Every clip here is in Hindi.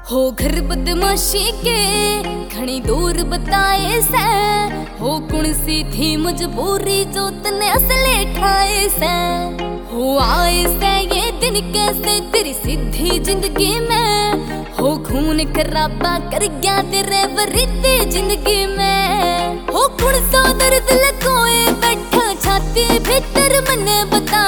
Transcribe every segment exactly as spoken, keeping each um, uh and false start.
हो घर बदमाशी के घनी दूर बताए से हो कौन सी थी मजबूरी जो तने असले ठाए से हो आए से ये दिन कैसे तेरी सीधी जिंदगी में हो खून खराबा कर गया तेरे वरीते जिंदगी में हो कौन सा दर्द लकोए बैठा छाती भीतर मने बता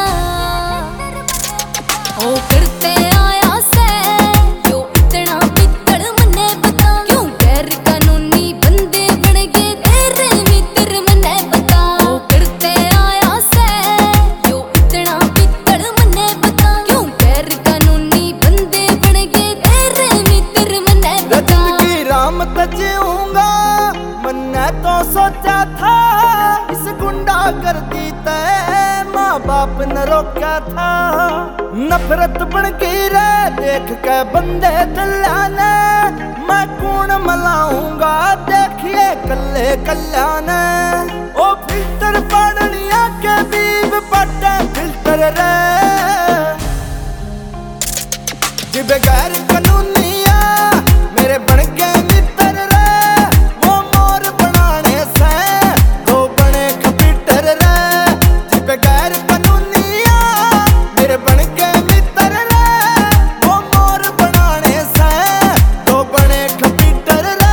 हो करते आया से क्यों इतना पितड़ मने बता क्यों गैर कानूनी बंदे बन गए तेरे मित्र मने बता हो करते आया से क्यों इतना पितड़ मने बता क्यों गैर कानूनी बंदे बन गए तेरे मित्र मने बता। जिंदगी राम तजूंगा मन्ने तो सोचा था इस गुंडा कर दी तय माँ बाप न रोका था नफरत बन गई रे देख के बंदे दलाने मैं कौन मलाऊंगा देखिए कल्ले कल्याण ओ फिल्टर पानिया के बीब पट्टे फिल्टर रे जिब गैर कानूनिया मेरे बन के मित्र रे वो मोर बनाने से दो बने कंप्यूटर रे जिब गैर कानूनिया मेरे बन के मित्र रे वो मोर बनाने से दो बने कंप्यूटर रे।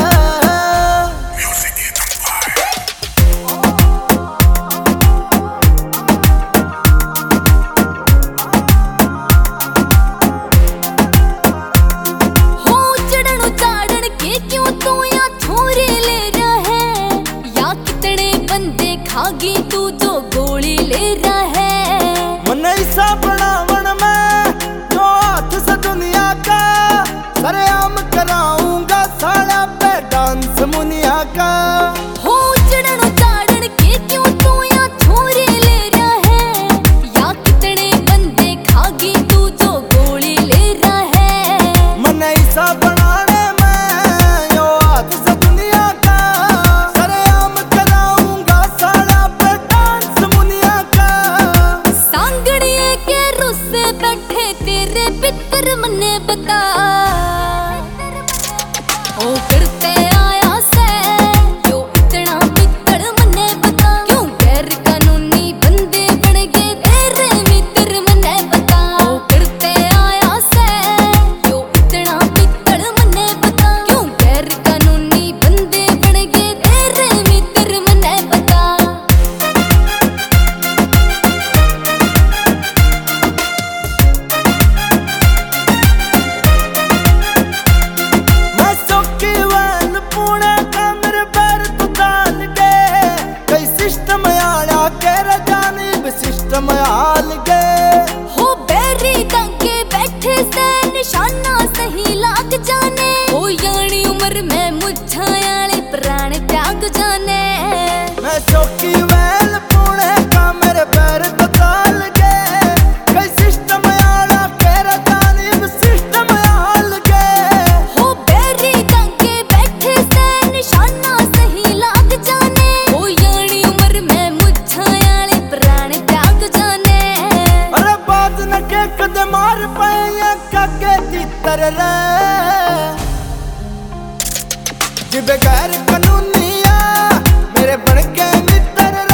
खागी तू जो गोली ले रहा है मन ऐसा बनावन में जो हाथ से दुनिया का सरेआम कराऊंगा साड़ा पे डांस मुनिया का हो चढ़न चाड़न के क्यों तू या छोरी ले रहा है या कितने बंदे खागी तू जो गोली ले रहा है मन ऐसा बनाने में जो हाथ से दुनिया का सरेआम कराऊंगा साड़ा पे डांस मुनिया का सांगड़िए के रुस्से बैठे तेरे पितर मने बता ओ करते आया से क्यों इतना पितर मने बता क्यों गैर कानूनी बंदे बन गए तेरे मित्र मने बता ओ करते आया से क्यों इतना पितर मने बता क्यों गैर कानूनी बंदे बन गए तेरे मित्र मने बता। मैं सौकी वैन पुणे का मेरे पैर तो डाल गए कई सिस्टम आया के रजानी सिस्टम आल गए हो बैरी तंगे बैठे से निशाना सही लाग जाने हो यानी उम्र में मुझायाले प्राण त्याग जाने मैं सौकी वैन पुणे का मेरे पैर तो डाल गए कई सिस्टम आया के रजानी सिस्टम आल गए हो बैरी तंगे बैठे से निशाना सही लाग जाने हो यानी उम्र में मुझायाले प्राण त्याग जाने अरे बात न के कदम मार पाए काके तीतर रे जिब गैर कानूनिया मेरे बन के मित्र